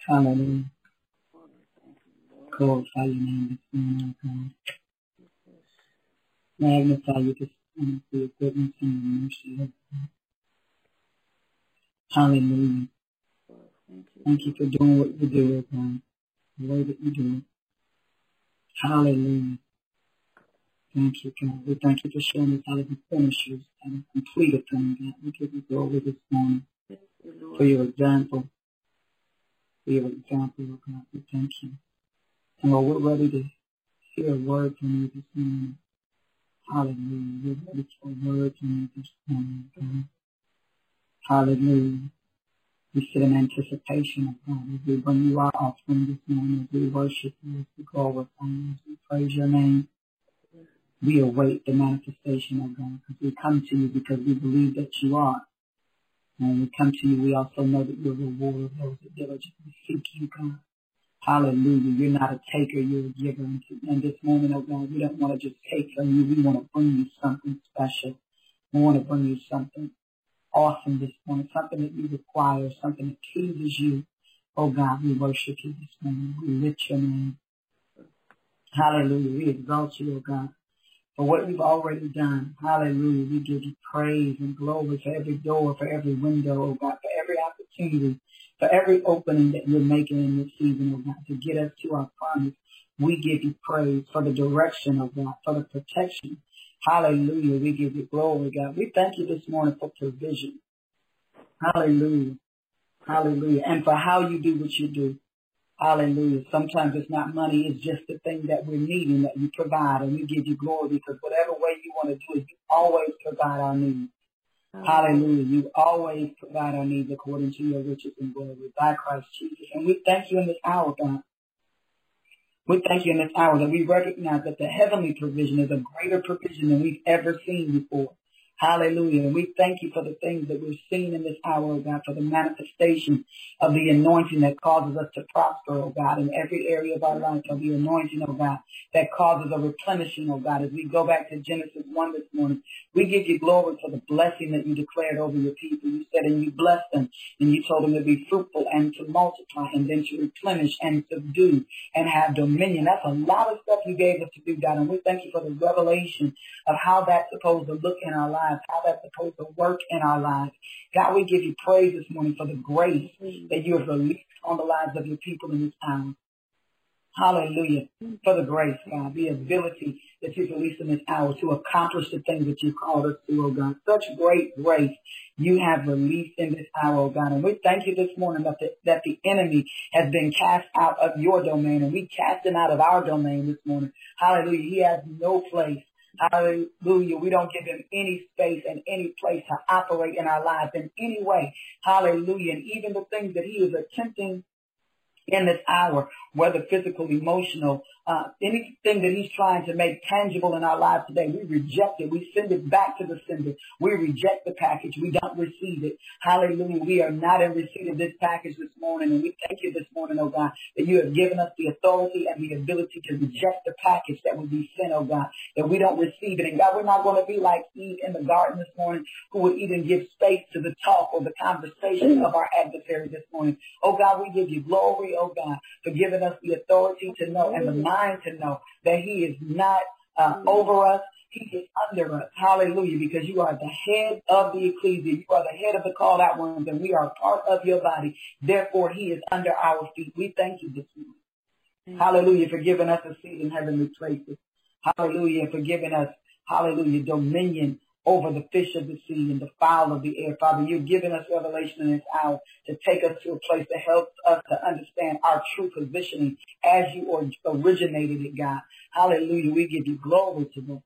Hallelujah. Glorify your name this morning, God. Magnify you this morning for your goodness and your mercy, Lord God. Hallelujah. Thank you for doing what you do, Lord God. The way that you do it. Hallelujah. Thank you, God. We thank you for showing us how to be finishers, how to complete a thing, God. We give you glory this morning for your example. For your example, Lord God. We thank you. And Lord, we're ready to hear a word from you this morning. Hallelujah. We're ready for a word from you this morning, God. Hallelujah. We sit in anticipation of God as we bring you our offering this morning, as we worship you, as we glorify you, as we praise your name. We await the manifestation of God because we come to you because we believe that you are. And when we come to you, we also know that you're the rewarder of those that diligently seek you, God. Hallelujah. You're not a taker, you're a giver. And this morning, oh God, we don't want to just take from you. We want to bring you something special. We want to bring you something awesome this morning, something that you require, something that pleases you. Oh God, we worship you this morning. We lift your name. Hallelujah. We exalt you, oh God, for what you've already done. Hallelujah. We give you praise and glory for every door, for every window, oh God, for every opportunity, for every opening that you're making in this season, oh God, to get us to our promise. We give you praise for the direction, oh God, for the protection. Hallelujah. We give you glory, God. We thank you this morning for provision. Hallelujah. Hallelujah. And for how you do what you do. Hallelujah. Sometimes it's not money. It's just the thing that we're needing that you provide. And we give you glory because whatever way you want to do it, you always provide our needs. Hallelujah. You always provide our needs according to your riches and glory by Christ Jesus. And we thank you in this hour, God. We thank you in this hour that we recognize that the heavenly provision is a greater provision than we've ever seen before. Hallelujah. And we thank you for the things that we're seeing in this hour, oh God, for the manifestation of the anointing that causes us to prosper, oh God, in every area of our life, of the anointing, oh God, that causes a replenishing, oh God. As we go back to Genesis 1 this morning, we give you glory for the blessing that you declared over your people. You said, and you blessed them, and you told them to be fruitful and to multiply, and then to replenish and subdue and have dominion. That's a lot of stuff you gave us to do, God, and we thank you for the revelation of how that's supposed to look in our lives, how that's supposed to work in our lives. God, we give you praise this morning for the grace that you have released on the lives of your people in this hour. Hallelujah. For the grace, God, the ability that you've released in this hour to accomplish the things that you called us to, oh God. Such great grace you have released in this hour, oh God. And we thank you this morning that the enemy has been cast out of your domain, and we cast him out of our domain this morning. Hallelujah. He has no place. Hallelujah. We don't give him any space and any place to operate in our lives in any way. Hallelujah. And even the things that he is attempting in this hour, whether physical, emotional, anything that he's trying to make tangible in our lives today, we reject it. We send it back to the sender. We reject the package. We don't receive it. Hallelujah. We are not in receipt of this package this morning. And we thank you this morning, oh God, that you have given us the authority and the ability to reject the package that would be sent, oh God, that we don't receive it. And God, we're not going to be like Eve in the garden this morning, who would even give space to the talk or the conversation of our adversary this morning. Oh God, we give you glory, oh God, for giving us the authority to know and the mind to know that he is not over us. He is under us. Hallelujah. Because you are the head of the ecclesia. You are the head of the called out ones, and we are part of your body. Therefore, he is under our feet. We thank you this morning. Hallelujah. For giving us a seat in heavenly places. Hallelujah. For giving us, hallelujah, dominion over the fish of the sea and the fowl of the air. Father, you've given us revelation in this hour to take us to a place that helps us to understand our true positioning as you originated it, God. Hallelujah. We give you glory today.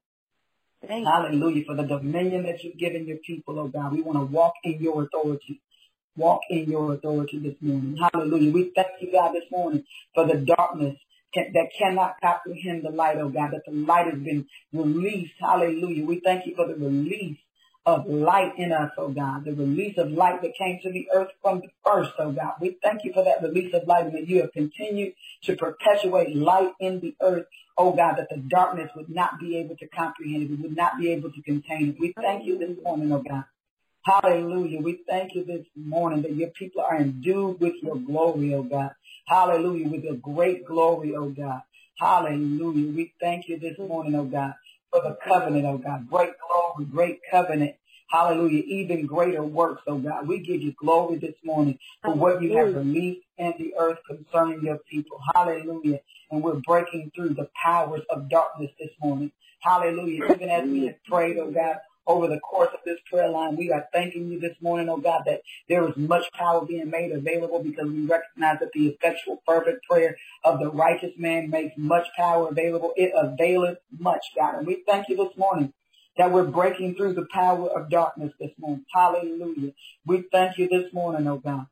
Hallelujah. For the dominion that you've given your people, oh God. We want to walk in your authority. Walk in your authority this morning. Hallelujah. We thank you, God, this morning for the darkness that cannot comprehend the light, oh God, that the light has been released. Hallelujah. We thank you for the release of light in us, oh God, the release of light that came to the earth from the first, oh God. We thank you for that release of light, and that you have continued to perpetuate light in the earth, oh God, that the darkness would not be able to comprehend it, would not be able to contain it. We thank you this morning, oh God. Hallelujah. We thank you this morning that your people are endued with your glory, oh God. Hallelujah. With your great glory, oh God. Hallelujah. We thank you this morning, oh God, for the covenant, oh God. Great glory, great covenant. Hallelujah. Even greater works, oh God. We give you glory this morning for what you have released in the earth concerning your people. Hallelujah. And we're breaking through the powers of darkness this morning. Hallelujah. Even as we have prayed, oh God, over the course of this prayer line, we are thanking you this morning, oh God, that there is much power being made available because we recognize that the effectual, fervent prayer of the righteous man makes much power available. It availeth much, God. And we thank you this morning that we're breaking through the power of darkness this morning. Hallelujah. We thank you this morning, oh God,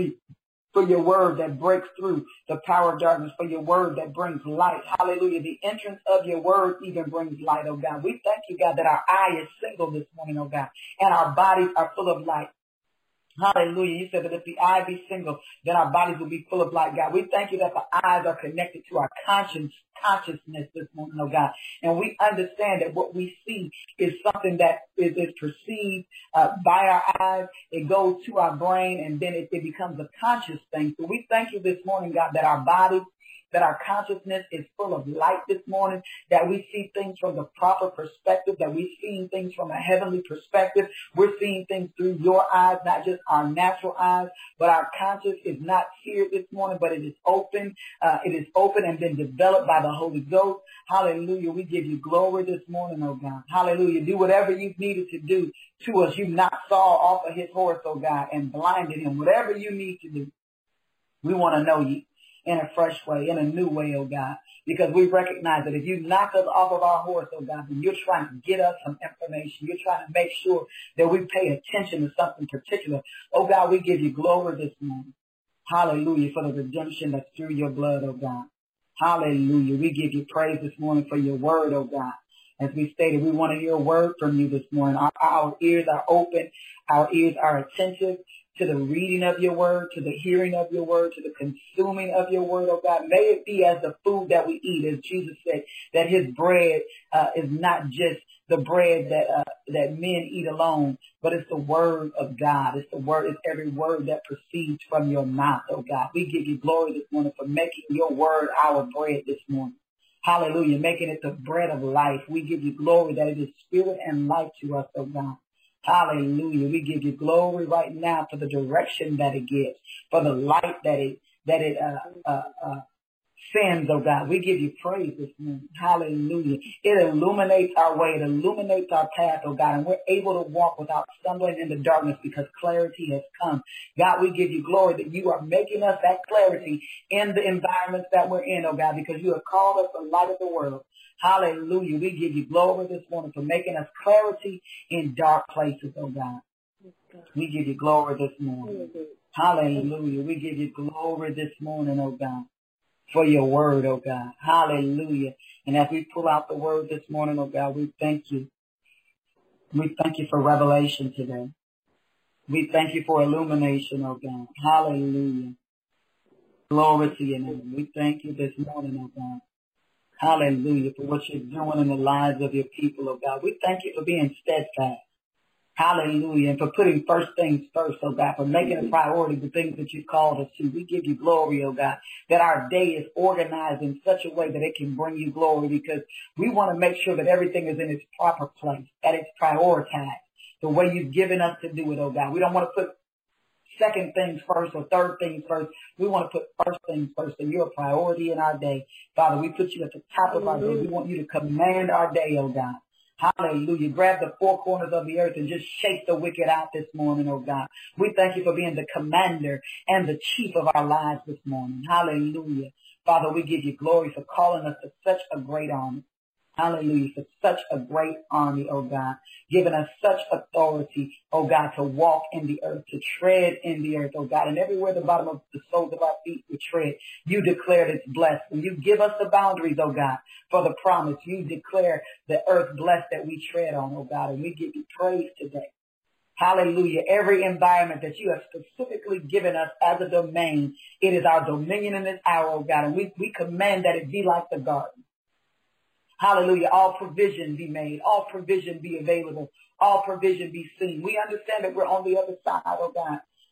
for your word that breaks through the power of darkness, for your word that brings light. Hallelujah. The entrance of your word even brings light, oh God. We thank you, God, that our eye is single this morning, oh God, and our bodies are full of light. Hallelujah. You said that if the eye be single, then our bodies will be full of light, God. We thank you that the eyes are connected to our consciousness this morning, oh God. And we understand that what we see is something that is perceived by our eyes. It goes to our brain, and then it becomes a conscious thing. So we thank you this morning, God, that our bodies, that our consciousness is full of light this morning, that we see things from the proper perspective, that we're seeing things from a heavenly perspective. We're seeing things through your eyes, not just our natural eyes, but our conscience is not seared this morning, but it is open. It is open and been developed by the Holy Ghost. Hallelujah. We give you glory this morning, oh God. Hallelujah. Do whatever you needed to do to us. You knocked Saul off of his horse, oh God, and blinded him. Whatever you need to do, we want to know you in a fresh way, in a new way, oh God, because we recognize that if you knock us off of our horse, oh God, then you're trying to get us some information. You're trying to make sure that we pay attention to something particular. Oh God, we give you glory this morning. Hallelujah, for the redemption that's through your blood, oh God. Hallelujah. We give you praise this morning for your word, oh God. As we stated, we want to hear a word from you this morning. Our ears are open. Our ears are attentive to the reading of your word, to the hearing of your word, to the consuming of your word, oh God. May it be as the food that we eat, as Jesus said, that his bread is not just the bread that men eat alone, but it's the word of God. It's the word, it's every word that proceeds from your mouth, oh God. We give you glory this morning for making your word our bread this morning. Hallelujah, making it the bread of life. We give you glory that it is spirit and life to us, oh God. Hallelujah. We give you glory right now for the direction that it gives, for the light that it sends, oh God. We give you praise this morning. Hallelujah. It illuminates our way. It illuminates our path, oh God, and we're able to walk without stumbling in the darkness because clarity has come. God, we give you glory that you are making us that clarity in the environments that we're in, oh God, because you have called us the light of the world. Hallelujah. We give you glory this morning for making us clarity in dark places, oh God. We give you glory this morning. Hallelujah. We give you glory this morning, oh God, for your word, oh God. Hallelujah. And as we pull out the word this morning, oh God, we thank you. We thank you for revelation today. We thank you for illumination, oh God. Hallelujah. Glory to your name. We thank you this morning, oh God. Hallelujah, for what you're doing in the lives of your people, oh God. We thank you for being steadfast. Hallelujah. And for putting first things first, oh God, for making a priority the things that you've called us to. We give you glory, oh God, that our day is organized in such a way that it can bring you glory because we want to make sure that everything is in its proper place, that it's prioritized the way you've given us to do it, oh God. We don't want to put second things first or third things first. We want to put first things first, and you're a priority in our day. Father, we put you at the top of our day. We want you to command our day, oh God. Hallelujah. Grab the four corners of the earth and just shake the wicked out this morning, oh God. We thank you for being the commander and the chief of our lives this morning. Hallelujah. Father, we give you glory for calling us to such a great army. Hallelujah, for such a great army, oh God, giving us such authority, oh God, to walk in the earth, to tread in the earth, oh God, and everywhere the bottom of the soles of our feet we tread, you declared it's blessed. When you give us the boundaries, oh God, for the promise, you declare the earth blessed that we tread on, oh God, and we give you praise today. Hallelujah. Every environment that you have specifically given us as a domain, it is our dominion in this hour, oh God, and we command that it be like the garden. Hallelujah. All provision be made. All provision be available. All provision be seen. We understand that we're on the other side, oh God.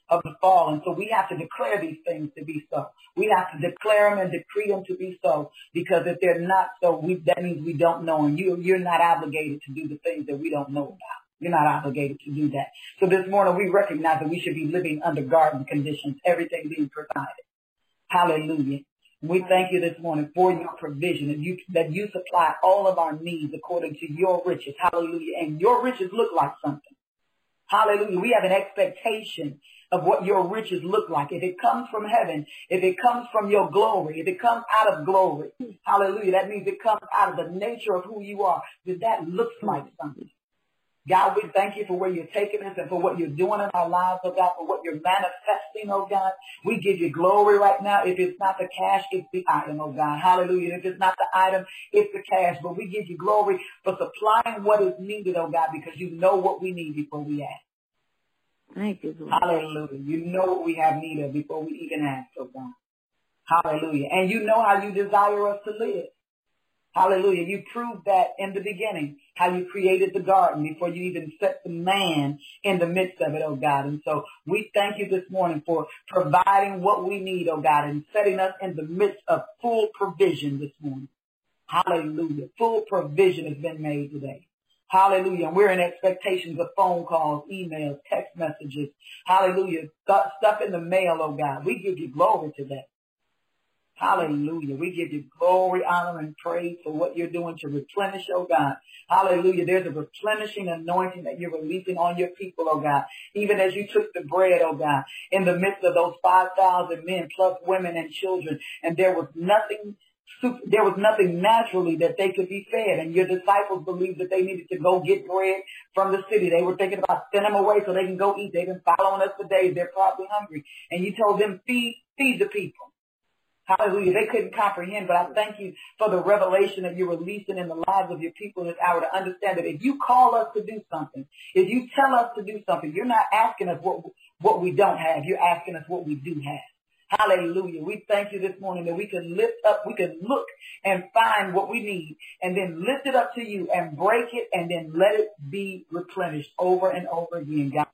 of the fallen. So we have to declare these things to be so. We have to declare them and decree them to be so, because if they're not so, that means we don't know. And you're not obligated to do the things that we don't know about. You're not obligated to do that. So this morning we recognize that we should be living under garden conditions, everything being provided. Hallelujah. We thank you this morning for your provision, and that you supply all of our needs according to your riches. Hallelujah. And your riches look like something. Hallelujah. We have an expectation of what your riches look like. If it comes from heaven, if it comes from your glory, if it comes out of glory, hallelujah, that means it comes out of the nature of who you are. That looks like something. God, we thank you for where you're taking us and for what you're doing in our lives, oh God, for what you're manifesting, oh God. We give you glory right now. If it's not the cash, it's the item, oh God. Hallelujah. If it's not the item, it's the cash. But we give you glory for supplying what is needed, oh God, because you know what we need before we ask. Thank you, Lord. Hallelujah. You know what we have need of before we even ask, oh God. Hallelujah. And you know how you desire us to live. Hallelujah. You proved that in the beginning, how you created the garden before you even set the man in the midst of it, oh God. And so we thank you this morning for providing what we need, oh God, and setting us in the midst of full provision this morning. Hallelujah. Full provision has been made today. Hallelujah. And we're in expectations of phone calls, emails, text messages. Hallelujah. Stuff in the mail, oh God. We give you glory today. Hallelujah. We give you glory, honor, and praise for what you're doing to replenish, oh God. Hallelujah. There's a replenishing anointing that you're releasing on your people, oh God. Even as you took the bread, oh God, in the midst of those 5,000 men plus women and children, and there was nothing naturally that they could be fed. And your disciples believed that they needed to go get bread from the city. They were thinking about sending them away so they can go eat. They've been following us for days. They're probably hungry. And you told them, feed the people. Hallelujah. They couldn't comprehend, but I thank you for the revelation that you're releasing in the lives of your people this hour to understand that if you call us to do something, if you tell us to do something, you're not asking us what we don't have. You're asking us what we do have. Hallelujah. We thank you this morning that we can lift up, we can look and find what we need and then lift it up to you and break it and then let it be replenished over and over again, God.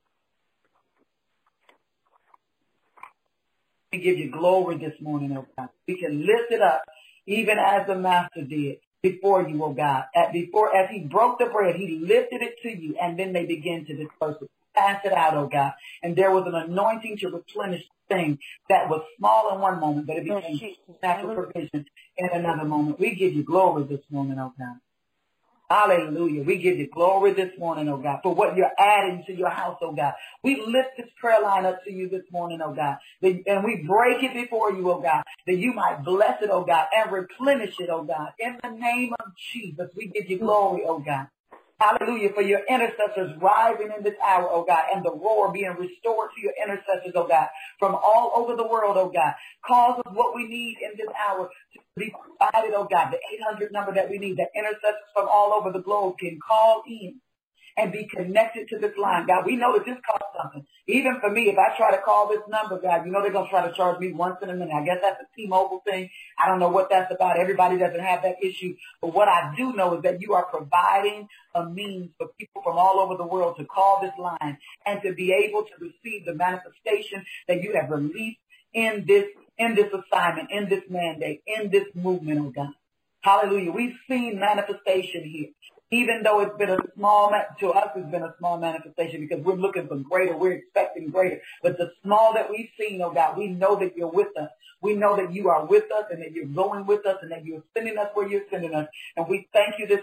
We give you glory this morning, oh God. We can lift it up even as the Master did before you, oh God. As he broke the bread, he lifted it to you, and then they began to disperse it. Pass it out, oh God. And there was an anointing to replenish things that was small in one moment, but it became natural provision in another moment. We give you glory this morning, oh God. Hallelujah. We give you glory this morning, oh God, for what you're adding to your house, oh God. We lift this prayer line up to you this morning, oh God, and we break it before you, oh God, that you might bless it, oh God, and replenish it, oh God. In the name of Jesus, we give you glory, oh God. Hallelujah, for your intercessors rising in this hour, oh God, and the roar being restored to your intercessors, oh God, from all over the world, oh God. Cause us what we need in this hour to be provided, oh God, the 800 number that we need, that intercessors from all over the globe can call in and be connected to this line. God, we know that this costs something. Even for me, if I try to call this number, God, you know they're going to try to charge me once in a minute. I guess that's a T-Mobile thing. I don't know what that's about. Everybody doesn't have that issue. But what I do know is that you are providing a means for people from all over the world to call this line and to be able to receive the manifestation that you have released in this assignment, in this mandate, in this movement, oh God. Hallelujah. We've seen manifestation here. Even though it's been to us it's been a small manifestation because we're looking for greater, we're expecting greater. But the small that we've seen, oh God, we know that you're with us. We know that you are with us and that you're going with us and that you're sending us where you're sending us. And we thank you this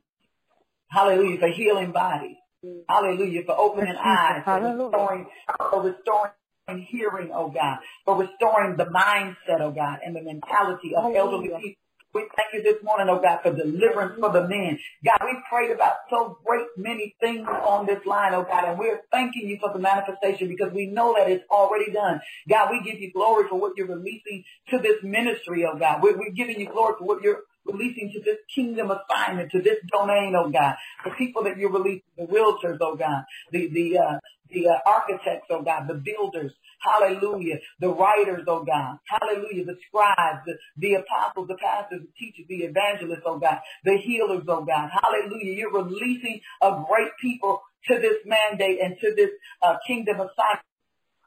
morning. Hallelujah, for healing bodies. Hallelujah, for opening eyes, for restoring hearing, oh God, for restoring the mindset, oh God, and the mentality of elderly people. We thank you this morning, oh God, for deliverance for the men. God, we prayed about so great many things on this line, oh God, and we're thanking you for the manifestation because we know that it's already done. God, we give you glory for what you're releasing to this ministry, oh God. We're giving you glory for what you're releasing to this kingdom assignment, to this domain, oh God. The people that you're releasing, the realtors, oh God, the architects, oh God, the builders, hallelujah, the writers, oh God, hallelujah, the scribes, the apostles, the pastors, the teachers, the evangelists, oh God, the healers, oh God, hallelujah. You're releasing a great people to this mandate and to this kingdom assignment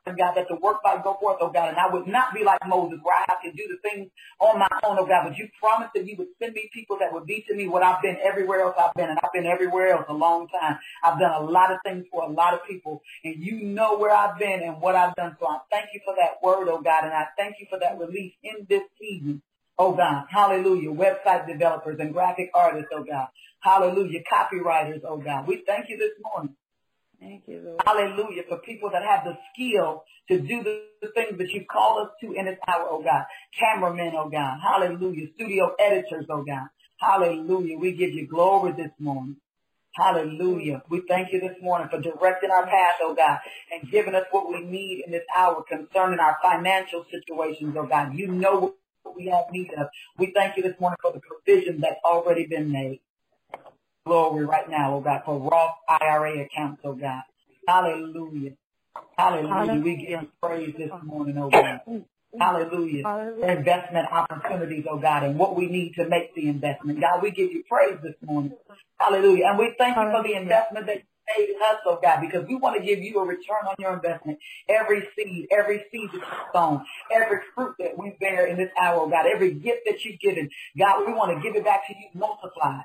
God, that the work might go forth, oh God, and I would not be like Moses, where I have to do the things on my own, oh God, but you promised that you would send me people that would be to me what I've been everywhere else I've been, and I've been everywhere else a long time. I've done a lot of things for a lot of people, and you know where I've been and what I've done, so I thank you for that word, oh God, and I thank you for that release in this season, oh God. Hallelujah. Website developers and graphic artists, oh God. Hallelujah. Copywriters, oh God. We thank you this morning. Thank you, Lord. Hallelujah. For people that have the skill to do the things that you've called us to in this hour, oh God. Cameramen, oh God. Hallelujah. Studio editors, oh God. Hallelujah. We give you glory this morning. Hallelujah. We thank you this morning for directing our path, oh God, and giving us what we need in this hour concerning our financial situations, oh God. You know what we have need of. We thank you this morning for the provision that's already been made. Glory right now, oh God, for Roth IRA accounts, oh God. Hallelujah. Hallelujah. We give you praise this morning, oh God. Hallelujah. For investment opportunities, oh God, and what we need to make the investment. God, we give you praise this morning. Hallelujah. And we thank you for the investment that you made in us, oh God, because we want to give you a return on your investment. Every seed that you've sown, every fruit that we bear in this hour, oh God, every gift that you've given, God, we want to give it back to you multiplied.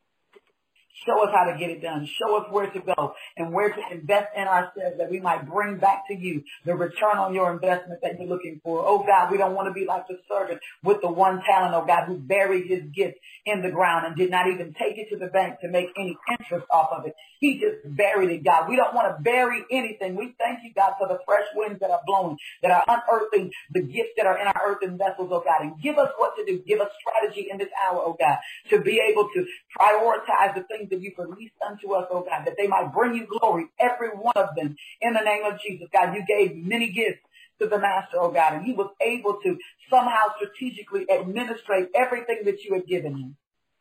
Show us how to get it done. Show us where to go and where to invest in ourselves that we might bring back to you the return on your investment that you're looking for. Oh God, we don't want to be like the servant with the one talent, oh God, who buried his gift in the ground and did not even take it to the bank to make any interest off of it. He just buried it, God. We don't want to bury anything. We thank you, God, for the fresh winds that are blowing, that are unearthing the gifts that are in our earthen vessels, oh God, and give us what to do. Give us strategy in this hour, oh God, to be able to prioritize the things that you've released unto us, oh God, that they might bring you glory, every one of them, in the name of Jesus. God, you gave many gifts to the master, oh God, and he was able to somehow strategically administrate everything that you had given him.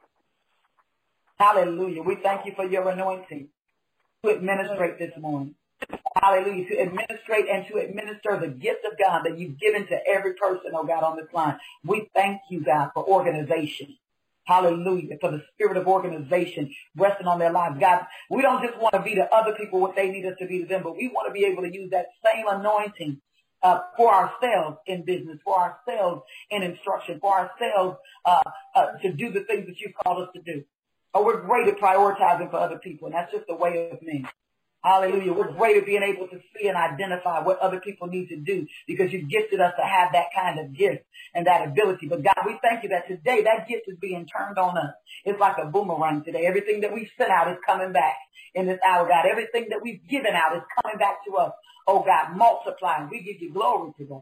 Hallelujah. We thank you for your anointing to administrate this morning. Hallelujah. To administrate and to administer the gift of God that you've given to every person, oh God, on this line. We thank you, God, for organization. Hallelujah. For the spirit of organization resting on their lives. God, we don't just want to be to other people what they need us to be to them, but we want to be able to use that same anointing for ourselves in business, for ourselves in instruction, for ourselves to do the things that you've called us to do. Oh, we're great at prioritizing for other people, and that's just the way of me. Hallelujah. We're great at being able to see and identify what other people need to do because you've gifted us to have that kind of gift and that ability. But God, we thank you that today that gift is being turned on us. It's like a boomerang today. Everything that we've sent out is coming back in this hour, God. Everything that we've given out is coming back to us. Oh, God, multiplying. We give you glory today.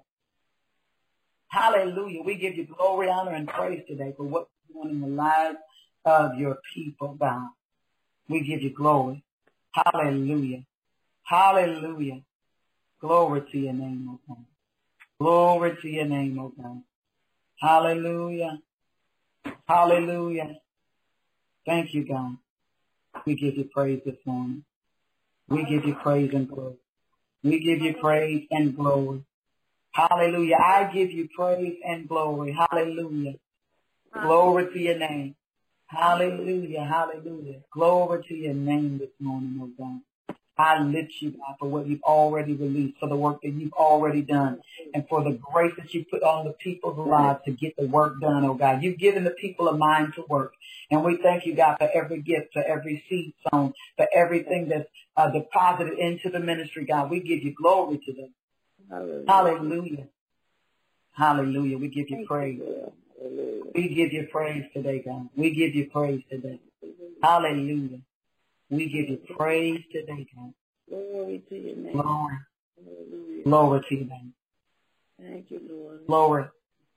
Hallelujah. We give you glory, honor, and praise today for what you're doing in the lives of your people, God. We give you glory. Hallelujah. Hallelujah. Glory to your name, O God. Glory to your name, O God. Hallelujah. Hallelujah. Thank you, God. We give you praise this morning. We give you praise and glory. We give you praise and glory. Hallelujah. I give you praise and glory. Hallelujah. Glory to your name. Hallelujah, hallelujah. Glory to your name this morning, oh God. I lift you, God, for what you've already released, for the work that you've already done, and for the grace that you put on the people's lives to get the work done, oh God. You've given the people a mind to work. And we thank you, God, for every gift, for every seed sown, for everything that's deposited into the ministry, God. We give you glory today. Hallelujah. Hallelujah. Hallelujah. We give you praise. We give you praise today, God. We give you praise today. Hallelujah. We give you praise today, God. Glory to your name. Glory. Hallelujah. Glory to your name. Thank you, Lord. Glory.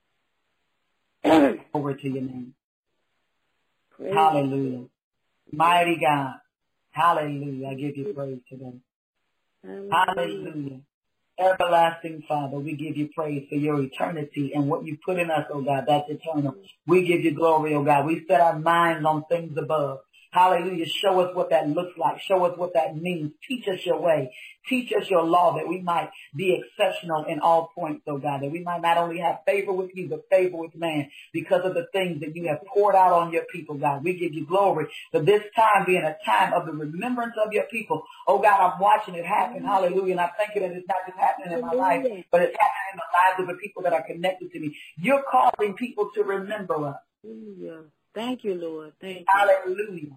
Glory to your name. Praise Hallelujah. Mighty God. Hallelujah. I give you praise today. Hallelujah. Everlasting Father, we give you praise for your eternity and what you put in us, oh God, that's eternal. We give you glory, oh God. We set our minds on things above. Hallelujah. Show us what that looks like. Show us what that means. Teach us your way. Teach us your law that we might be exceptional in all points, oh God, that we might not only have favor with you, but favor with man because of the things that you have poured out on your people, God. We give you glory for this time being a time of the remembrance of your people. Oh God, I'm watching it happen. Hallelujah. And I thank you that it's not just happening in my life, but it's happening in the lives of the people that are connected to me. You're calling people to remember us. Hallelujah. Thank you, Lord. Thank you. Hallelujah.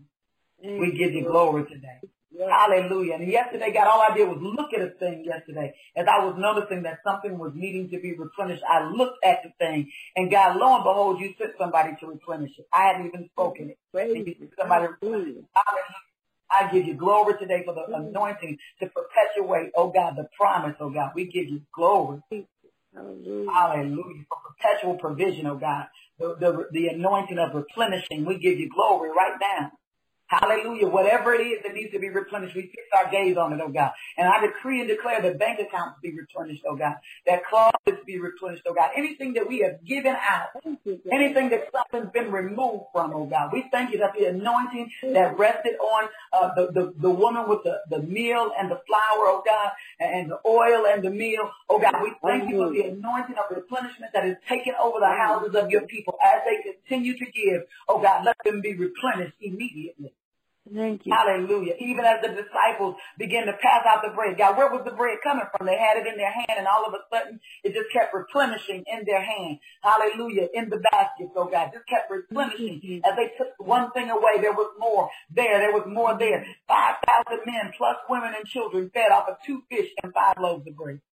We give you glory today. Yes. Hallelujah. And yesterday, God, all I did was look at a thing yesterday. As I was noticing that something was needing to be replenished, I looked at the thing. And God, lo and behold, you sent somebody to replenish it. I hadn't even spoken it. And you sent somebody to replenish it. Hallelujah. I give you glory today for the anointing to perpetuate, oh God, the promise, oh God. We give you glory. Hallelujah. Hallelujah. For perpetual provision, oh God. The anointing of replenishing. We give you glory right now. Hallelujah. Whatever it is that needs to be replenished, we fix our gaze on it, oh God. And I decree and declare that bank accounts be replenished, oh God. That closets be replenished, oh God. Anything that we have given out, anything that something's been removed from, oh God. We thank you that the anointing that rested on the woman with the meal and the flour, oh God, and the oil and the meal, oh God. We thank you for the anointing of replenishment that is taken over the houses of your people as they continue to give, oh God. Let them be replenished immediately. Thank you. Hallelujah. Even as the disciples began to pass out the bread, God, where was the bread coming from? They had it in their hand, and all of a sudden it just kept replenishing in their hand. Hallelujah. In the baskets, oh God, just kept replenishing. As they took one thing away, there was more there. There was more there. 5,000 men plus women and children fed off of 2 fish and 5 loaves of bread.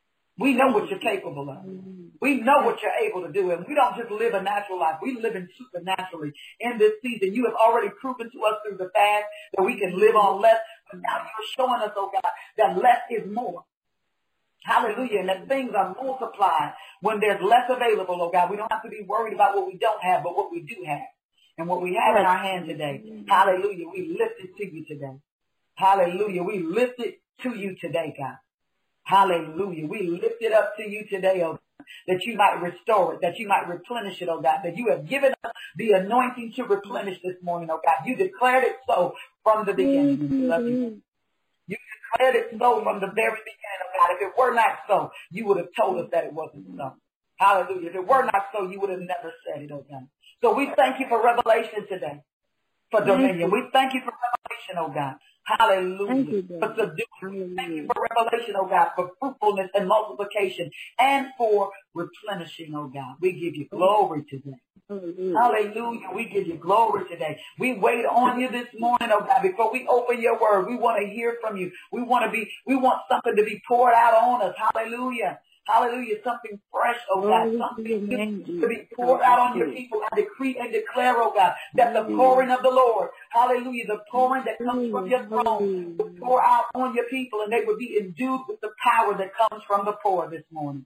We know what you're capable of. We know what you're able to do. And we don't just live a natural life. We live in supernaturally in this season. You have already proven to us through the fast that we can live on less. But now you're showing us, oh God, that less is more. Hallelujah. And that things are multiplied when there's less available, oh God. We don't have to be worried about what we don't have, but what we do have. And what we have in our hand today. Hallelujah. We lift it to you today. Hallelujah. We lift it to you today, God. Hallelujah. We lift it up to you today, oh God, that you might restore it, that you might replenish it, oh God, that you have given us the anointing to replenish this morning, oh God. You declared it so from the beginning. You declared it so from the very beginning, oh God. If it were not so, you would have told us that it wasn't so. Hallelujah. If it were not so, you would have never said it, oh God. So we thank you for revelation today, for dominion. We thank you for revelation, oh God. Hallelujah. For subduing. Thank you for revelation, oh God, for fruitfulness and multiplication and for replenishing, oh God. We give you glory today. Hallelujah. We give you glory today. We wait on you this morning, oh God, before we open your word. We want to hear from you. We want something to be poured out on us. Hallelujah. Hallelujah. Something fresh, oh God. Something to be poured out on your people. I decree and declare, oh God, that the pouring of the Lord, hallelujah, the pouring that comes from your throne will pour out on your people, and they will be endued with the power that comes from the pour this morning.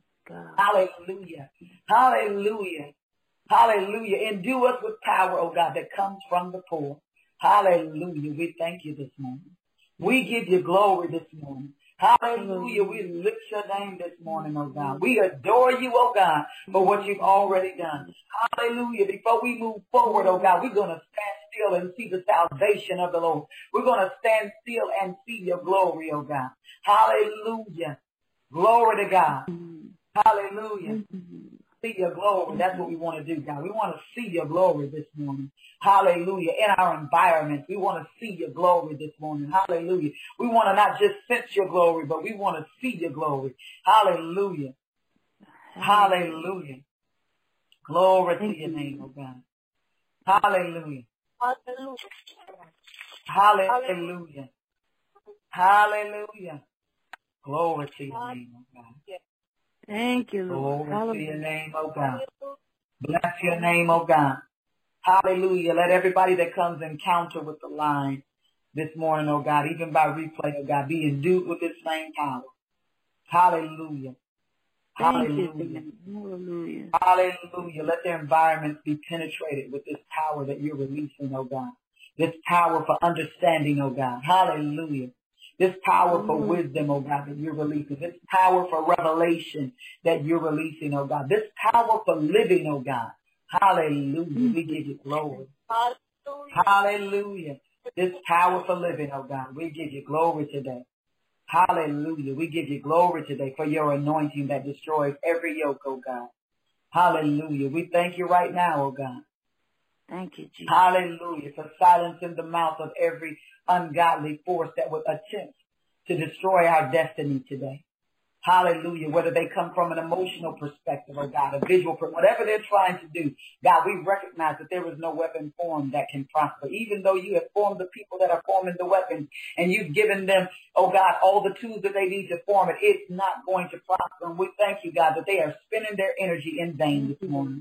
Hallelujah. Hallelujah. Hallelujah. Endue us with power, oh God, that comes from the pour. Hallelujah. We thank you this morning. We give you glory this morning. Hallelujah. We lift your name this morning, oh God. We adore you, oh God, for what you've already done. Hallelujah. Before we move forward, oh God, we're going to stand still and see the salvation of the Lord. We're going to stand still and see your glory, oh God. Hallelujah. Glory to God. Hallelujah. See your glory. That's what we want to do, God. We want to see your glory this morning. Hallelujah. In our environment, we want to see your glory this morning. Hallelujah. We want to not just sense your glory, but we want to see your glory. Hallelujah. Hallelujah. Glory to your name, oh God. Hallelujah. Hallelujah. Hallelujah. Glory to your name, oh God. Thank you, Lord. Glory to your name, oh God. Bless your name, oh God. Hallelujah. Let everybody that comes encounter with the line this morning, oh God, even by replay, oh God, be endued with this same power. Hallelujah. Hallelujah. Hallelujah. Hallelujah. Let their environments be penetrated with this power that you're releasing, oh God. This power for understanding, oh God. Hallelujah. This power for wisdom, oh God, that you're releasing. This power for revelation that you're releasing, oh God. This power for living, oh God. Hallelujah. We give you glory. Hallelujah. This powerful living, oh God, we give you glory today. Hallelujah. We give you glory today for your anointing that destroys every yoke, oh God. Hallelujah. We thank you right now, oh God. Thank you, Jesus. Hallelujah. For silencing the mouth of every ungodly force that would attempt to destroy our destiny today. Hallelujah. Whether they come from an emotional perspective, oh God, a visual, whatever they're trying to do, God, we recognize that there is no weapon formed that can prosper. Even though you have formed the people that are forming the weapons and you've given them, oh God, all the tools that they need to form it, it's not going to prosper. And we thank you, God, that they are spending their energy in vain this morning.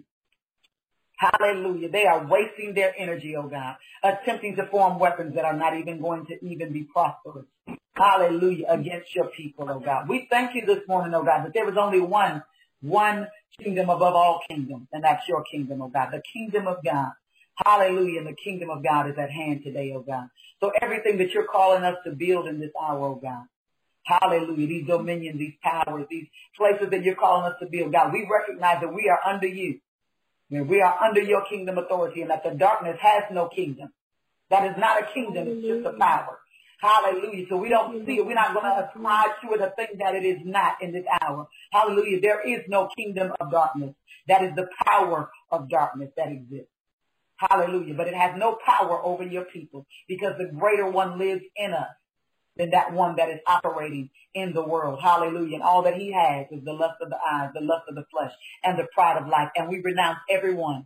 Hallelujah. They are wasting their energy, oh God, attempting to form weapons that are not even going to even be prosperous. Hallelujah. Against your people, oh God. We thank you this morning, oh God, that there is only one kingdom above all kingdoms, and that's your kingdom, oh God, the kingdom of God. Hallelujah. And the kingdom of God is at hand today, oh God. So everything that you're calling us to build in this hour, oh God. Hallelujah. These dominions, these powers, these places that you're calling us to build, God, we recognize that we are under you. We are under your kingdom authority, and that the darkness has no kingdom. That is not a kingdom, it's just a power. Hallelujah. So we don't see it. We're not going to ascribe to it a thing that it is not in this hour. Hallelujah. There is no kingdom of darkness. That is the power of darkness that exists. Hallelujah. But it has no power over your people, because the greater one lives in us than that one that is operating in the world. Hallelujah. And all that he has is the lust of the eyes, the lust of the flesh, and the pride of life. And we renounce every one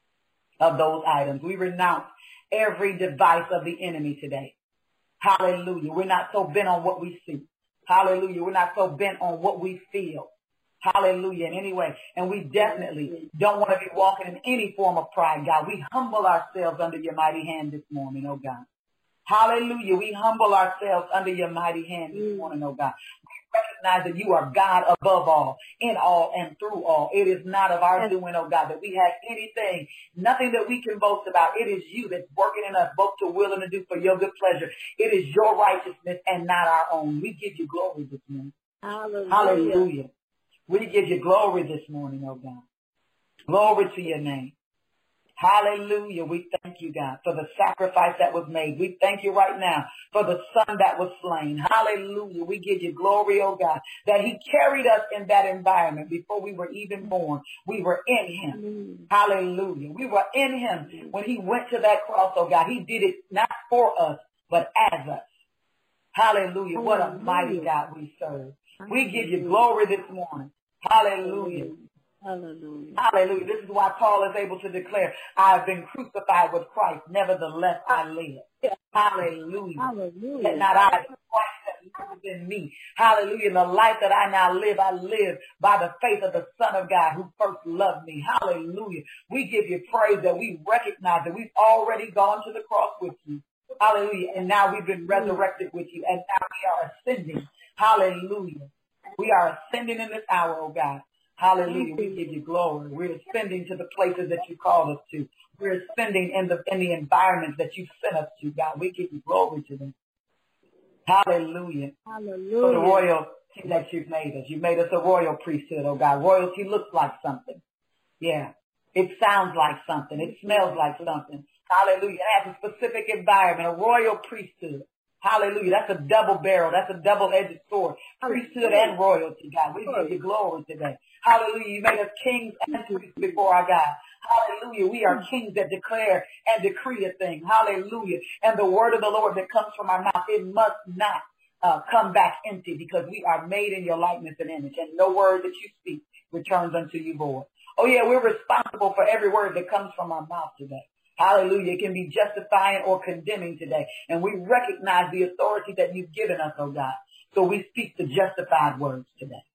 of those items. We renounce every device of the enemy today. Hallelujah. We're not so bent on what we see. Hallelujah. We're not so bent on what we feel. Hallelujah. In any way. And we definitely don't want to be walking in any form of pride, God. We humble ourselves under your mighty hand this morning, oh God. Hallelujah. We humble ourselves under your mighty hand this morning, oh God. We recognize that you are God above all, in all, and through all. It is not of our doing, oh God, that we have anything, nothing that we can boast about. It is you that's working in us both to will and to do for your good pleasure. It is your righteousness and not our own. We give you glory this morning. Hallelujah. Hallelujah. We give you glory this morning, oh God. Glory to your name. Hallelujah. We thank you, God, for the sacrifice that was made. We thank you right now for the son that was slain. Hallelujah. We give you glory, oh God, that he carried us in that environment before we were even born. We were in him. Hallelujah. We were in him when he went to that cross, oh God. He did it not for us, but as us. Hallelujah. What a mighty God we serve. We give you glory this morning. Hallelujah. Hallelujah. Hallelujah. This is why Paul is able to declare, I have been crucified with Christ. Nevertheless, I live. Hallelujah. Hallelujah. And not I, but Christ that lives in me. Hallelujah. And the life that I now live, I live by the faith of the Son of God who first loved me. Hallelujah. We give you praise that we recognize that we've already gone to the cross with you. Hallelujah. And now we've been resurrected with you. And now we are ascending. Hallelujah. We are ascending in this hour, oh God. Hallelujah. We give you glory. We're ascending to the places that you called us to. We're ascending in the environments that you sent us to, God. We give you glory to them. Hallelujah. Hallelujah. For the royalty that you've made us. You made us a royal priesthood, oh God. Royalty looks like something. Yeah. It sounds like something. It smells like something. Hallelujah. It has a specific environment, a royal priesthood. Hallelujah. That's a double barrel. That's a double-edged sword. Priesthood and royalty, God. We give you glory today. Hallelujah. You made us kings and priests before our God. Hallelujah. We are kings that declare and decree a thing. Hallelujah. And the word of the Lord that comes from our mouth, it must not come back empty, because we are made in your likeness and image. And no word that you speak returns unto you void. Oh, yeah, we're responsible for every word that comes from our mouth today. Hallelujah. It can be justifying or condemning today. And we recognize the authority that you've given us, oh God. So we speak the justified words today.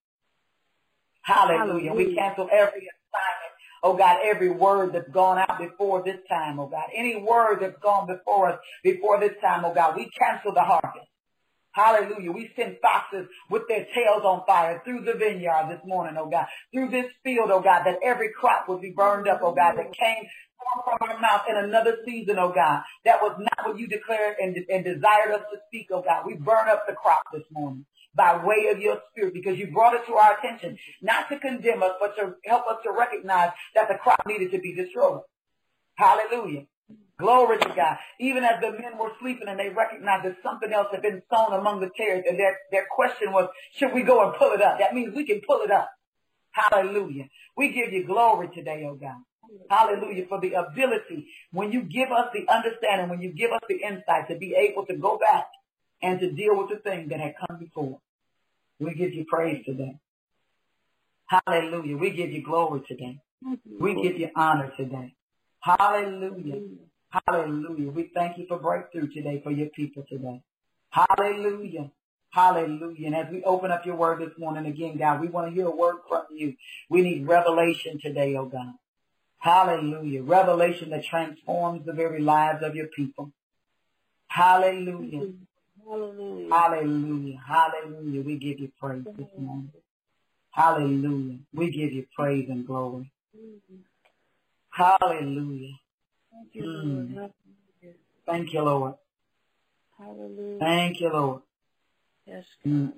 Hallelujah. We cancel every assignment, oh God, every word that's gone out before this time, oh God. Any word that's gone before us before this time, oh God, we cancel the harvest. Hallelujah. We send foxes with their tails on fire through the vineyard this morning, oh God. Through this field, oh God, that every crop would be burned up, oh God, that came from our mouth in another season, oh God. That was not what you declared and desired us to speak, oh God. We burn up the crop this morning by way of your spirit, because you brought it to our attention, not to condemn us, but to help us to recognize that the crop needed to be destroyed. Hallelujah. Glory to God. Even as the men were sleeping and they recognized that something else had been sown among the tares, and their question was, should we go and pull it up? That means we can pull it up. Hallelujah. We give you glory today, oh God. Hallelujah, for the ability, when you give us the understanding, when you give us the insight to be able to go back and to deal with the thing that had come before. We give you praise today. Hallelujah. We give you glory today. We give you honor today. Hallelujah. Hallelujah. We thank you for breakthrough today for your people today. Hallelujah. Hallelujah. And as we open up your word this morning again, God, we want to hear a word from you. We need revelation today, oh God. Hallelujah. Revelation that transforms the very lives of your people. Hallelujah. Hallelujah. Hallelujah. Hallelujah. We give you praise this morning. Hallelujah. We give you praise and glory. Hallelujah. Thank you, Lord. Thank you, Lord. Hallelujah. Thank you, Lord. Yes, God.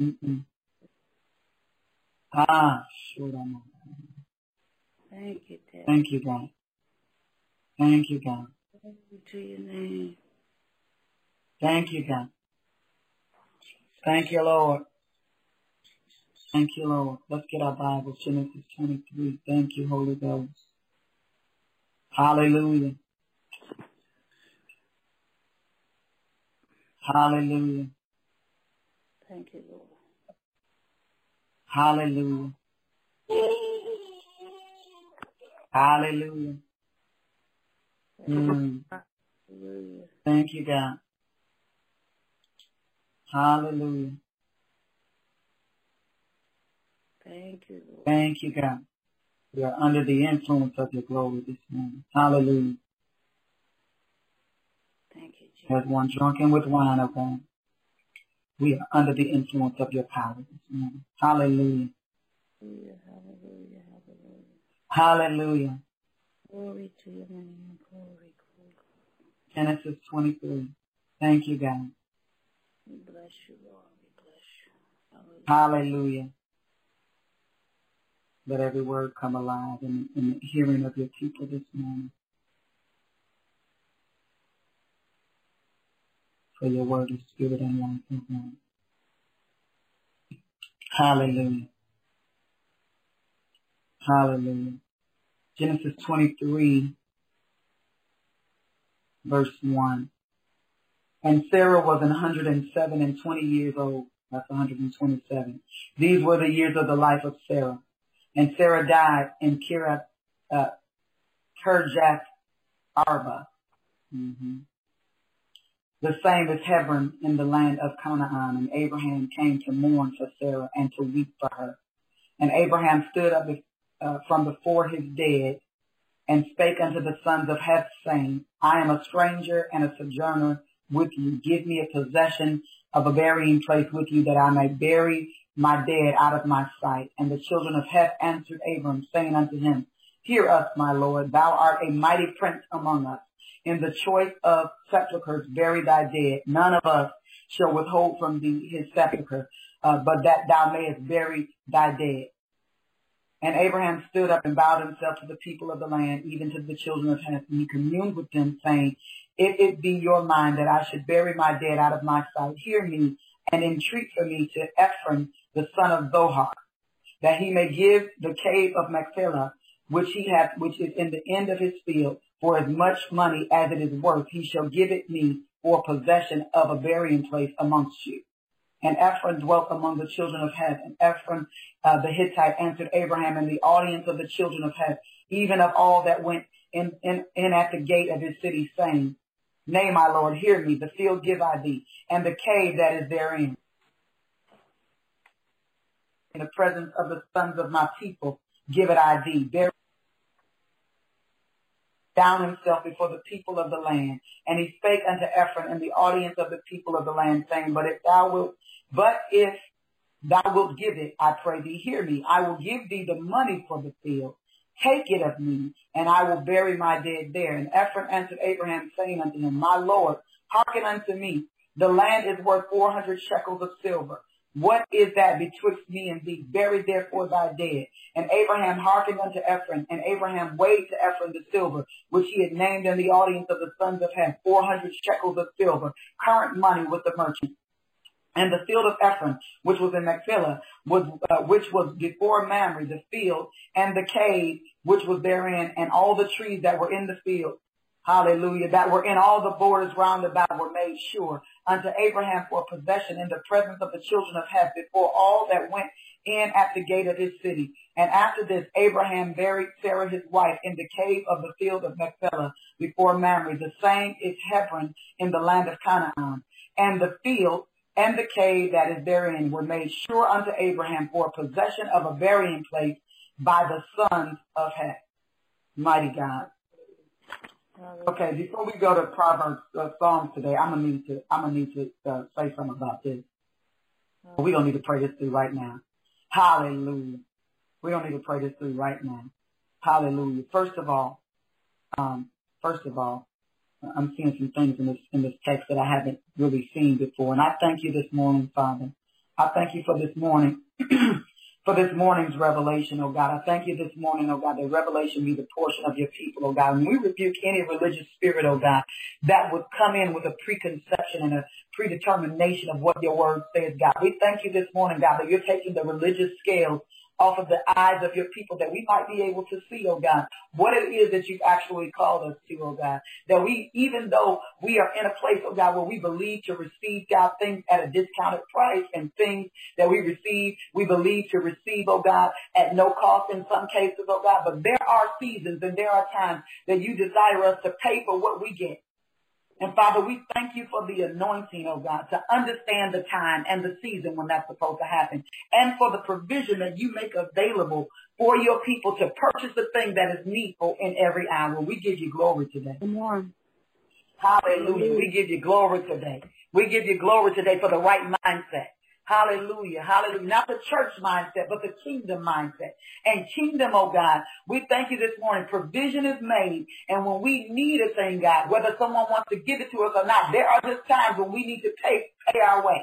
Sure. Thank you, Dad. Thank you, God. Thank you, God. Thank you to your name. Thank you, God. Thank you, Lord. Thank you, Lord. Let's get our Bibles. Genesis 23. Thank you, Holy Ghost. Hallelujah. Hallelujah. Thank you, Lord. Hallelujah. Hallelujah. Hallelujah. Thank you, God. Hallelujah. Thank you, Lord. Thank you, God. We are under the influence of your glory this morning. Hallelujah. Thank you, Jesus. As one drunken with wine, oh God. We are under the influence of your power this morning. Hallelujah. Hallelujah. Hallelujah. Hallelujah. Hallelujah. Glory to your name. Glory, glory. Genesis 23. Thank you, God. We bless you, Lord. We bless you. Hallelujah. Hallelujah. Let every word come alive in the hearing of your people this morning. For your word is spirit and life, oh God. Hallelujah. Hallelujah. Genesis 23, verse 1. And Sarah was 107 and 20 years old. That's 127. These were the years of the life of Sarah. And Sarah died in Kirjath Arba. The same as Hebron in the land of Canaan. And Abraham came to mourn for Sarah and to weep for her. And Abraham stood up from before his dead and spake unto the sons of Heth, saying, I am a stranger and a sojourner with you. Give me a possession of a burying place with you, that I may bury my dead out of my sight. And the children of Heth answered Abram, saying unto him, Hear us, my Lord, thou art a mighty prince among us. In the choice of sepulchres bury thy dead. None of us shall withhold from thee his sepulchre, but that thou mayest bury thy dead. And Abraham stood up and bowed himself to the people of the land, even to the children of Heth. And he communed with them, saying, If it be your mind that I should bury my dead out of my sight, hear me and entreat for me to Ephron, the son of Zohar, that he may give the cave of Machpelah, which is in the end of his field, for as much money as it is worth. He shall give it me for possession of a burying place amongst you. And Ephron dwelt among the children of Heth. And Ephron the Hittite answered Abraham in the audience of the children of Heth, even of all that went in at the gate of his city, saying, Nay, my Lord, hear me, the field give I thee, and the cave that is therein. In the presence of the sons of my people, give it I thee. Bury down himself before the people of the land. And he spake unto Ephron in the audience of the people of the land, saying, But if thou wilt give it, I pray thee, hear me. I will give thee the money for the field. Take it of me, and I will bury my dead there. And Ephron answered Abraham, saying unto him, My Lord, hearken unto me. The land is worth 400 shekels of silver. What is that betwixt me and thee? Bury therefore thy dead. And Abraham hearkened unto Ephron, and Abraham weighed to Ephron the silver, which he had named in the audience of the sons of Heth, 400 shekels of silver, current money with the merchant. And the field of Ephron, which was in Machpelah, which was before Mamre, the field, and the cave, which was therein, and all the trees that were in the field, hallelujah, that were in all the borders round about were made sure unto Abraham for possession in the presence of the children of Heth before all that went in at the gate of his city. And after this, Abraham buried Sarah his wife in the cave of the field of Machpelah before Mamre. The same is Hebron in the land of Canaan. And the field and the cave that is therein were made sure unto Abraham for possession of a burying place by the sons of Heth. Mighty God. Okay, before we go to Proverbs, Psalms today, I'm gonna need to say something about this. We don't need to pray this through right now. Hallelujah. We don't need to pray this through right now. Hallelujah. First of all, I'm seeing some things in this text that I haven't really seen before, and I thank you this morning, Father. I thank you for this morning. For this morning's revelation, oh God. I thank you this morning, oh God, that revelation be the portion of your people, oh God. And we rebuke any religious spirit, oh God, that would come in with a preconception and a predetermination of what your word says, God. We thank you this morning, God, that you're taking the religious scales off of the eyes of your people, that we might be able to see, oh God, what it is that you've actually called us to, oh God. That we, even though we are in a place, oh God, where we believe to receive, God, things at a discounted price, and things that we believe to receive, oh God, at no cost in some cases, oh God. But there are seasons and there are times that you desire us to pay for what we get. And Father, we thank you for the anointing, oh God, to understand the time and the season when that's supposed to happen, and for the provision that you make available for your people to purchase the thing that is needful in every hour. We give you glory today. Amen. Hallelujah. We give you glory today. We give you glory today for the right mindset. Hallelujah. Hallelujah. Not the church mindset, but the kingdom mindset. And kingdom, oh God, we thank you this morning. Provision is made. And when we need a thing, God, whether someone wants to give it to us or not, there are just times when we need to pay our way.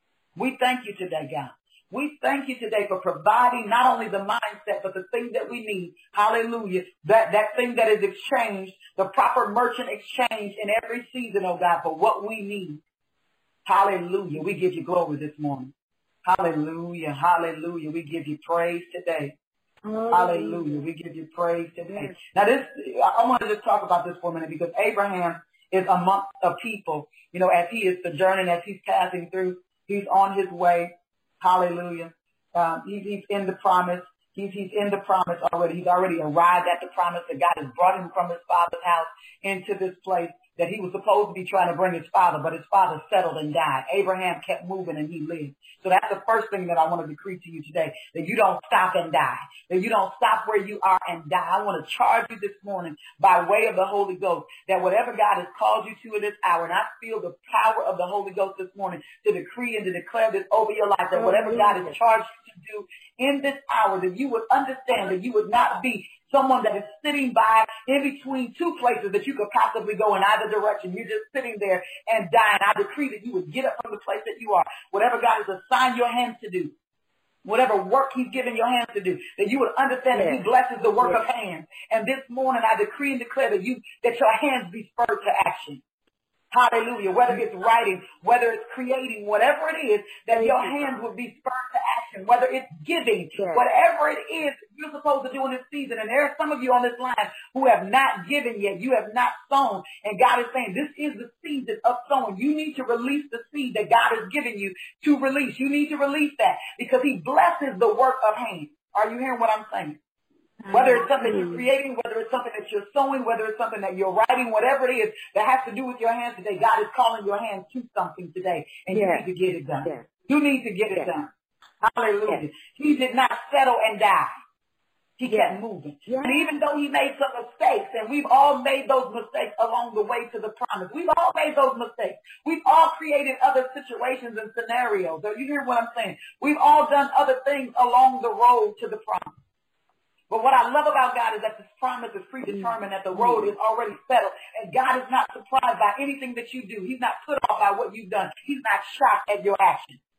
We thank you today, God. We thank you today for providing not only the mindset, but the thing that we need. Hallelujah. That thing that is exchanged, the proper merchant exchange in every season, oh God, for what we need. Hallelujah. We give you glory this morning. Hallelujah. Hallelujah. We give you praise today. Hallelujah. We give you praise today. Now I want to just talk about this for a minute, because Abraham is amongst a people, as he is sojourning, as he's passing through, he's on his way. Hallelujah. He's in the promise. He's in the promise already. He's already arrived at the promise that God has brought him from his father's house into this place that he was supposed to be trying to bring his father, but his father settled and died. Abraham kept moving and he lived. So that's the first thing that I want to decree to you today, that you don't stop and die, that you don't stop where you are and die. I want to charge you this morning by way of the Holy Ghost, that whatever God has called you to in this hour, and I feel the power of the Holy Ghost this morning to decree and to declare this over your life, that whatever God has charged you to do in this hour, that you would understand, that you would not be someone that is sitting by in between two places that you could possibly go in either direction. You're just sitting there and dying. I decree that you would get up from the place that you are. Whatever God has assigned your hands to do, whatever work he's given your hands to do, that you would understand that he blesses the work of hands. And this morning I decree and declare that your hands be spurred to action. Hallelujah. Whether it's writing, whether it's creating, whatever it is, that your hands would be spurred to action, whether it's giving, whatever it is you're supposed to do in this season. And there are some of you on this line who have not given yet. You have not sown. And God is saying, this is the season of sowing. You need to release the seed that God has given you to release. You need to release that, because he blesses the work of hands. Are you hearing what I'm saying? Whether it's something you're creating, whether it's something that you're sowing, whether it's something that you're writing, whatever it is that has to do with your hands today, God is calling your hands to something today, and you need to get it done. You need to get it done. Hallelujah. He did not settle and die. He kept moving. And even though he made some mistakes, and we've all made those mistakes along the way to the promise. We've all made those mistakes. We've all created other situations and scenarios. Are you hearing what I'm saying? We've all done other things along the road to the promise. But what I love about God is that this promise is predetermined, that the road is already settled. And God is not surprised by anything that you do. He's not put off by what you've done. He's not shocked at your action.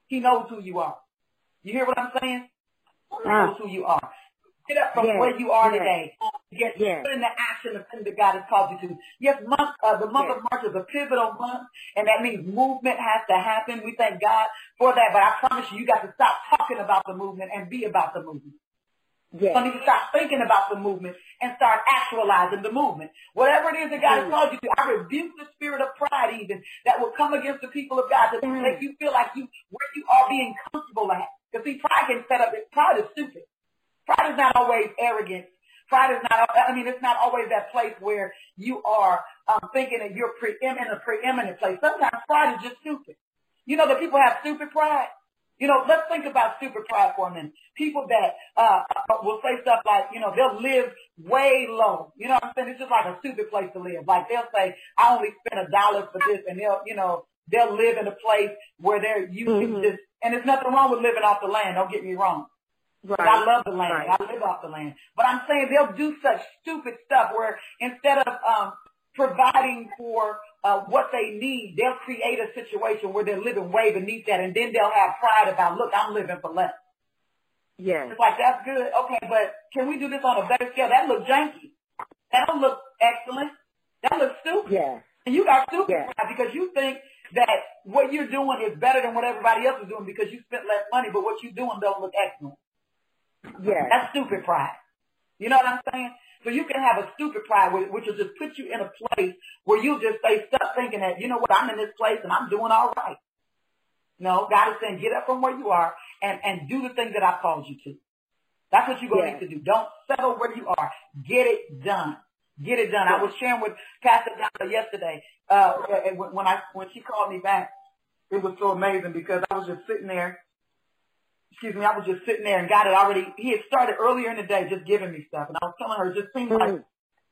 He knows who you are. You hear what I'm saying? He knows who you are. Get up from where you are today. Get put into action the thing that God has called you to. Yes, the month of March is a pivotal month, and that means movement has to happen. We thank God for that, but I promise you, you got to stop talking about the movement and be about the movement. Yes. So you need to start thinking about the movement and start actualizing the movement. Whatever it is that God has called you to, I rebuke the spirit of pride even that will come against the people of God to make you feel like where you are being comfortable at. Because see, pride can set up, pride is stupid. Pride is not always arrogant. Pride is not, it's not always that place where you are thinking that you're in a preeminent place. Sometimes pride is just stupid. You know that people have stupid pride? You know, let's think about stupid pride for a minute. People that will say stuff like, you know, they'll live way low. You know what I'm saying? It's just like a stupid place to live. Like they'll say, I only spent $1 for this, and they'll live in a place where they're using this. And there's nothing wrong with living off the land, don't get me wrong. Right. I love the land. Right. I live off the land. But I'm saying they'll do such stupid stuff where instead of providing for what they need, they'll create a situation where they're living way beneath that, and then they'll have pride about, look, I'm living for less. Yes. It's like, that's good. Okay, but can we do this on a better scale? That looks janky. That don't look excellent. That looks stupid. Yeah. And you got stupid pride because you think that what you're doing is better than what everybody else is doing because you spent less money, but what you're doing don't look excellent. Yeah. That's stupid pride. You know what I'm saying? So you can have a stupid pride, which will just put you in a place where you just stay stuck thinking that, you know what, I'm in this place and I'm doing all right. No, God is saying get up from where you are and do the thing that I called you to. That's what you're going to need to do. Don't settle where you are. Get it done. Get it done. I was sharing with Pastor Donna yesterday when she called me back. It was so amazing because I was just sitting there. I was just sitting there and God had already, he had started earlier in the day just giving me stuff. And I was telling her, it just seems like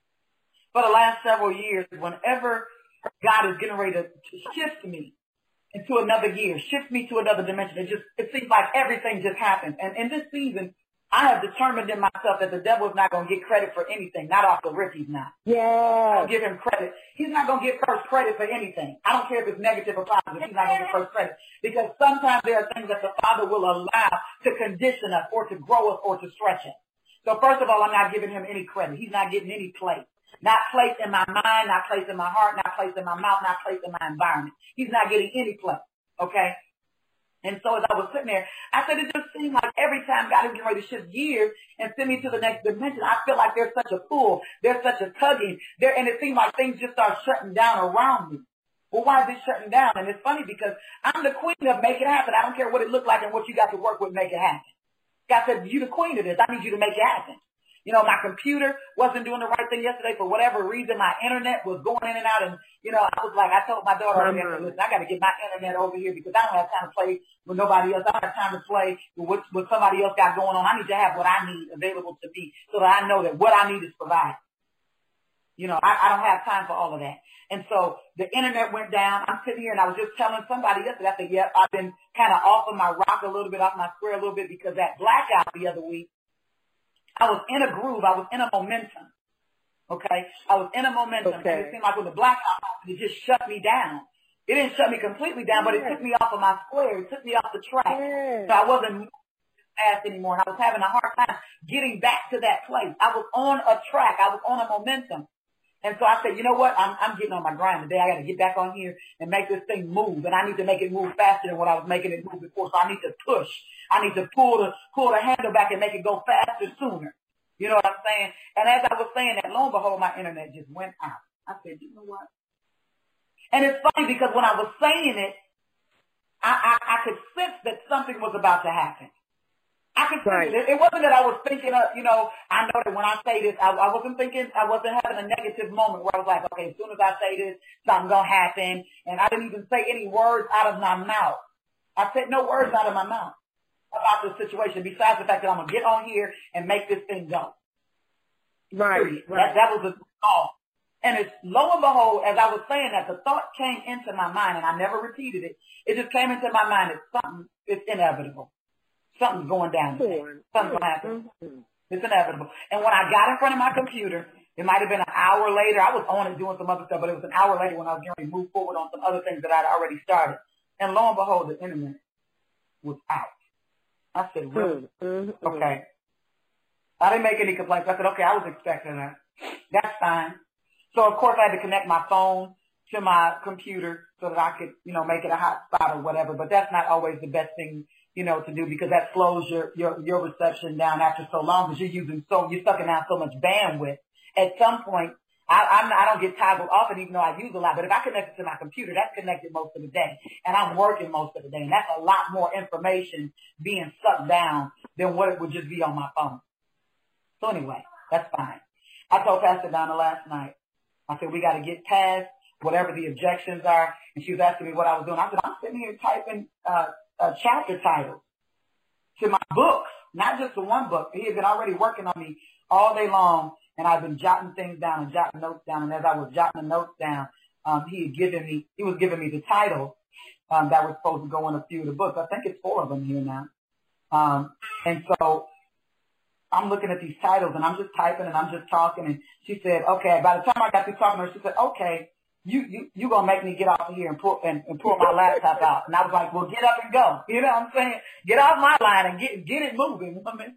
for the last several years, whenever God is getting ready to shift me into another year, shift me to another dimension, it seems like everything just happens. And in this season, I have determined in myself that the devil is not going to get credit for anything, not off the rip he's not. Yeah. I don't give him credit. He's not going to get first credit for anything. I don't care if it's negative or positive. He's not going to get first credit. Because sometimes there are things that the Father will allow to condition us or to grow us or to stretch us. So first of all, I'm not giving him any credit. He's not getting any place. Not placed in my mind, not placed in my heart, not placed in my mouth, not placed in my environment. He's not getting any place. Okay? And so as I was sitting there, I said it just seemed like every time God is getting ready to shift gears and send me to the next dimension, I feel like there's such a pull, there's such a tugging there, and it seemed like things just start shutting down around me. Well, why is it shutting down? And it's funny because I'm the queen of make it happen. I don't care what it looked like and what you got to work with, make it happen. God said, you the queen of this. I need you to make it happen. You know, my computer wasn't doing the right thing yesterday for whatever reason. My internet was going in and out. And, you know, I was like, I told my daughter, listen, I got to get my internet over here because I don't have time to play with nobody else. I don't have time to play with what somebody else got going on. I need to have what I need available to me so that I know that what I need is provided. You know, I don't have time for all of that. And so the internet went down. I'm sitting here and I was just telling somebody yesterday, I said, yeah, I've been kind of off of my rock a little bit, off my square a little bit because that blackout the other week, I was in a groove. I was in a momentum. Okay? I was in a momentum. Okay. And it seemed like when the blackout happened, it just shut me down. It didn't shut me completely down, but it took me off of my square. It took me off the track. So I wasn't moving fast anymore. And I was having a hard time getting back to that place. I was on a track. I was on a momentum. And so I said, you know what? I'm getting on my grind today. I got to get back on here and make this thing move. And I need to make it move faster than what I was making it move before. So I need to push. I need to pull the handle back and make it go faster sooner. You know what I'm saying? And as I was saying that, lo and behold, my internet just went out. I said, you know what? And it's funny because when I was saying it, I could sense that something was about to happen. I could sense it. It wasn't that I was thinking of, you know, I know that when I say this, I wasn't having a negative moment where I was like, okay, as soon as I say this, something's going to happen. And I didn't even say any words out of my mouth. I said no words out of my mouth about this situation besides the fact that I'm going to get on here and make this thing go. Right. That was a thought. And it's lo and behold, as I was saying that, the thought came into my mind, and I never repeated it. It just came into my mind that it's inevitable. Something's going down today. Something's going to happen. It's inevitable. And when I got in front of my computer, it might have been an hour later. I was on it doing some other stuff, but it was an hour later when I was going to move forward on some other things that I'd already started. And lo and behold, the internet was out. I said, really? Mm-hmm. Okay. I didn't make any complaints. I said, okay, I was expecting that. That's fine. So, of course, I had to connect my phone to my computer so that I could, make it a hotspot or whatever. But that's not always the best thing, to do, because that slows your reception down after so long, because you're sucking out so much bandwidth. At some point, I don't get toggled often, even though I use a lot. But if I connect it to my computer, that's connected most of the day, and I'm working most of the day, and that's a lot more information being sucked down than what it would just be on my phone. So anyway, that's fine. I told Pastor Donna last night, I said, we got to get past whatever the objections are. And she was asking me what I was doing. I said, I'm sitting here typing chapter titles to my books, not just the one book. He had been already working on me all day long, and I've been jotting things down and jotting notes down. And as I was jotting the notes down, he was giving me the title that was supposed to go in a few of the books. I think it's 4 of them here now. And so I'm looking at these titles, and I'm just typing, and I'm just talking. And she said, okay, by the time I got through talking to her, she said, okay, you gonna make me get off of here and pull my laptop out. And I was like, well, get up and go. You know what I'm saying? Get off my line and get it moving, woman.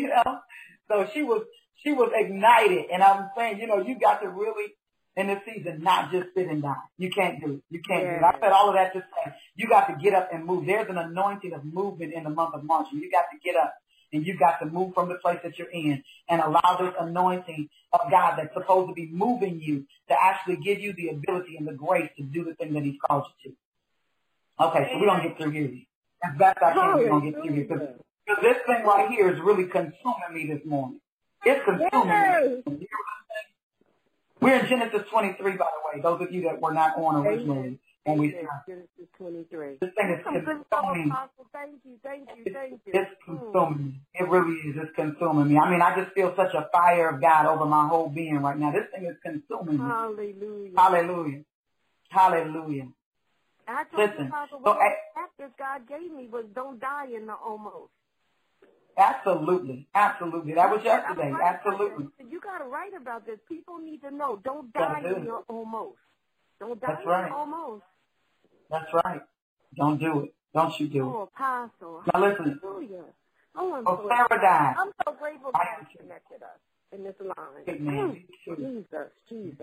So she was ignited. And I'm saying, you got to really, in this season, not just sit and die. You can't do it. You can't do it. I said all of that to say, you got to get up and move. There's an anointing of movement in the month of March, and you got to get up. And you've got to move from the place that you're in and allow this anointing of God that's supposed to be moving you to actually give you the ability and the grace to do the thing that He's called you to. Okay, so we're going to get through here. As best I can, we're going to get through here. Because this thing right here is really consuming me this morning. It's consuming me. We're in Genesis 23, by the way, those of you that were not on originally. And we Genesis 23. This thing is consuming. Thank you. It's consuming me. It really is. It's consuming me. I mean, I just feel such a fire of God over my whole being right now. This thing is consuming me. Hallelujah. Hallelujah. Hallelujah. I told Listen, you how the so, practice God gave me was don't die in the almost. Absolutely. That was yesterday. Absolutely. You got to write about this. People need to know. Don't die in your almost. Don't die in your almost. That's right. Don't do it. Don't you do it. Oh, Apostle. Now listen. Hallelujah. Oh, Sarah died. I'm so grateful God connected us in this line. Jesus.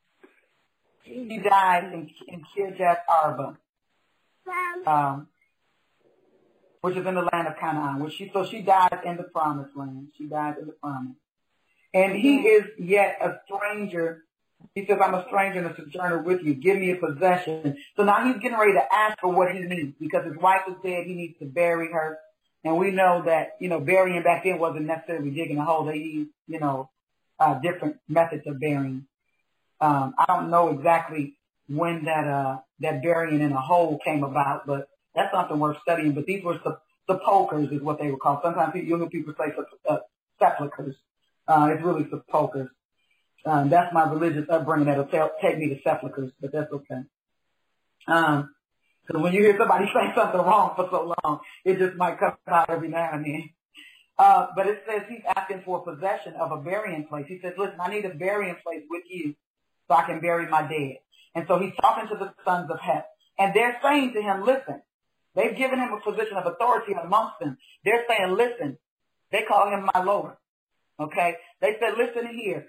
She died in Kirjath Arba, which is in the land of Canaan. So she died in the promised land. She died in the promise. And he is yet a stranger. He says, I'm a stranger and a sojourner with you. Give me a possession. So now he's getting ready to ask for what he needs, because his wife is dead. He needs to bury her. And we know that, burying back then wasn't necessarily digging a hole. They used, different methods of burying. I don't know exactly when that burying in a hole came about, but that's something worth studying. But these were sepulchres is what they were called. Sometimes you'll hear people say sepulchres. It's really sepulchres. That's my religious upbringing that'll take me to sepulchres, but that's okay. Because when you hear somebody say something wrong for so long, it just might come out every now and then. But it says he's asking for possession of a burying place. He says, listen, I need a burying place with you so I can bury my dead. And so he's talking to the sons of Heth. And they're saying to him, listen, they've given him a position of authority amongst them. They're saying, listen, they call him my Lord. Okay? They said, listen here.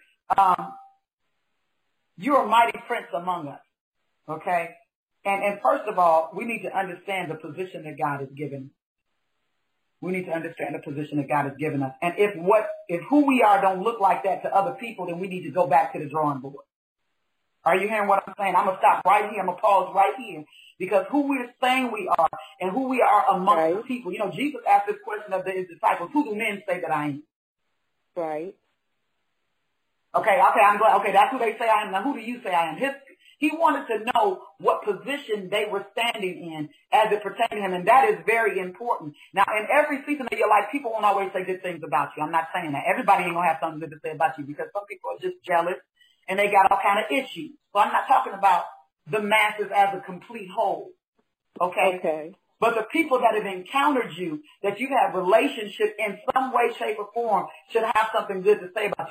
You're a mighty prince among us. Okay? And first of all, we need to understand the position that God has given. We need to understand the position that God has given us. And if who we are don't look like that to other people, then we need to go back to the drawing board. Are you hearing what I'm saying? I'm going to stop right here. I'm going to pause right here. Because who we're saying we are and who we are amongst the people. Jesus asked this question of his disciples, who do men say that I am? Right. Okay, I'm glad. Okay, that's who they say I am. Now, who do you say I am? He wanted to know what position they were standing in as it pertained to him, and that is very important. Now, in every season of your life, people won't always say good things about you. I'm not saying that. Everybody ain't going to have something good to say about you, because some people are just jealous, and they got all kind of issues. So I'm not talking about the masses as a complete whole, okay? But the people that have encountered you, that you have relationship in some way, shape, or form, should have something good to say about